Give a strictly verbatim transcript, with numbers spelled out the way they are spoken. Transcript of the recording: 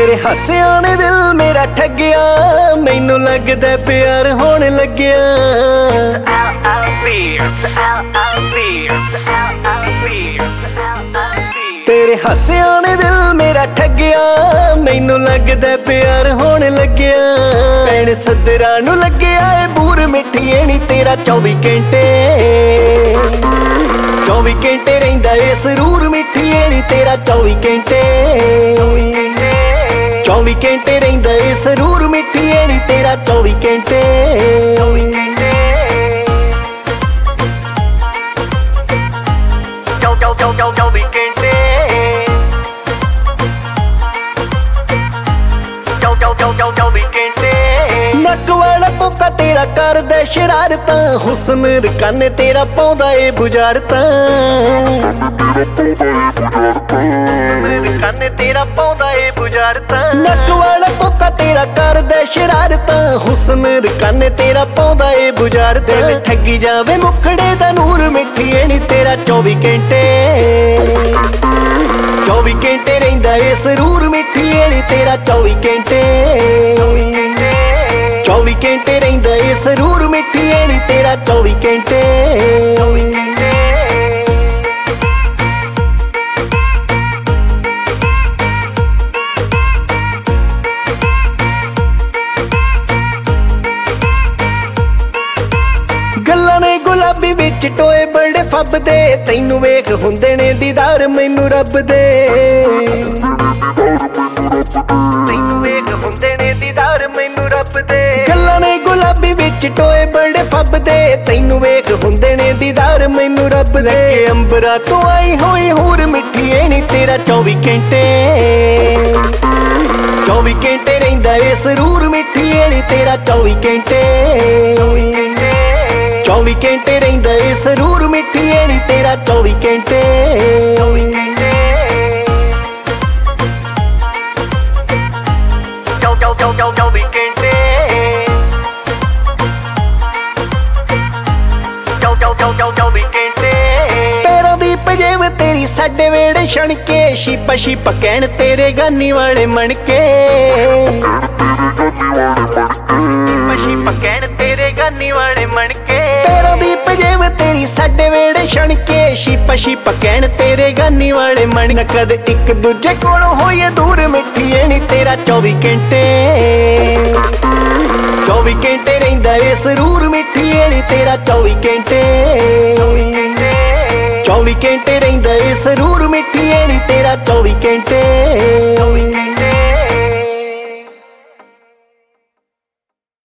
तेरे हसिया ने दिल मेरा ठगिया, मैनू लगदा प्यार होने लग्या। तेरे हसिया ने दिल मेरा ठगिया, मैनू लगदा प्यार होने लग्या। भैन सदरा नू लग्या ए बूर मिठिए नी तेरा चौबी घंटे चौबी घंटे रहिंदा ए सरूर मिठिए नी तेरा चौबी घंटे चौबी घंटे रहिंदा ए सरूर मिठिए नी तेरा चौबी घंटे चौबी घंटे चौबी घंटे। नक वाला कोका तेरा करदा शरारतां, हुस्न रकाने तेरा पाउंदा ए बुझारतां, रकाने तेरा पाउंदा ए बुझारतां। नक वाला कोका तेरा करदा शरारतां, हुस्न रकाने तेरा पाउंदा ए बुझारतां। दिल ठगी जावे मुखड़े दा नूर मिठिए नी तेरा चौबी घंटे चौबी घंटे रहिंदा ए सरूर मिठिए नी तेरा चौबी घंटे चौबी घंटे रहिंदा ए सरूर मिठिए नी तेरा चौबी घंटे गल्लां ने गुलाबी विच टोए बड़े फबदे, तैनू वेख हुंदे ने दीदार मैनू रब दे, तैनू वेख हुंदे ने दीदार मैनू रब दे। गल्लां ने गुलाबी विच टोए बड़े फबदे, तैनू वेख हुंदे ने दीदार मैनू रब दे। अंबरा तो आई होई होर मिठिए नी तेरा चौबी घंटे चौबी घंटे रहिंदा ए सरूर मिठिए नी तेरा चौबी घंटे चौबी घंटे रहिंदा ए सरूर मिठिए नी तेरा चौबी घंटे चौबी घंटे चौबी घंटे चौबी घंटे। पैरों दी पजेब तेरी साडे वेड़े छणके, शीपा शीपा कहण तेरे गानी वाले मणके, शीपा शीपा कहण तेरे गानी वाले मणके। पैरों दी पजेब तेरी साडे वेड़े छणके, शीपा शीपा कहण तेरे गानी वाले मणके। कद एक दूजे कोलों होइए दूर मिठिए नी तेरा चौबी घंटे चौबी घंटे रहिंदा ए सरूर मिठिए नी तेरा चौबी घंटे चौबी घंटे रहिंदा ए सरूर मिठिए नी तेरा चौबी घंटे।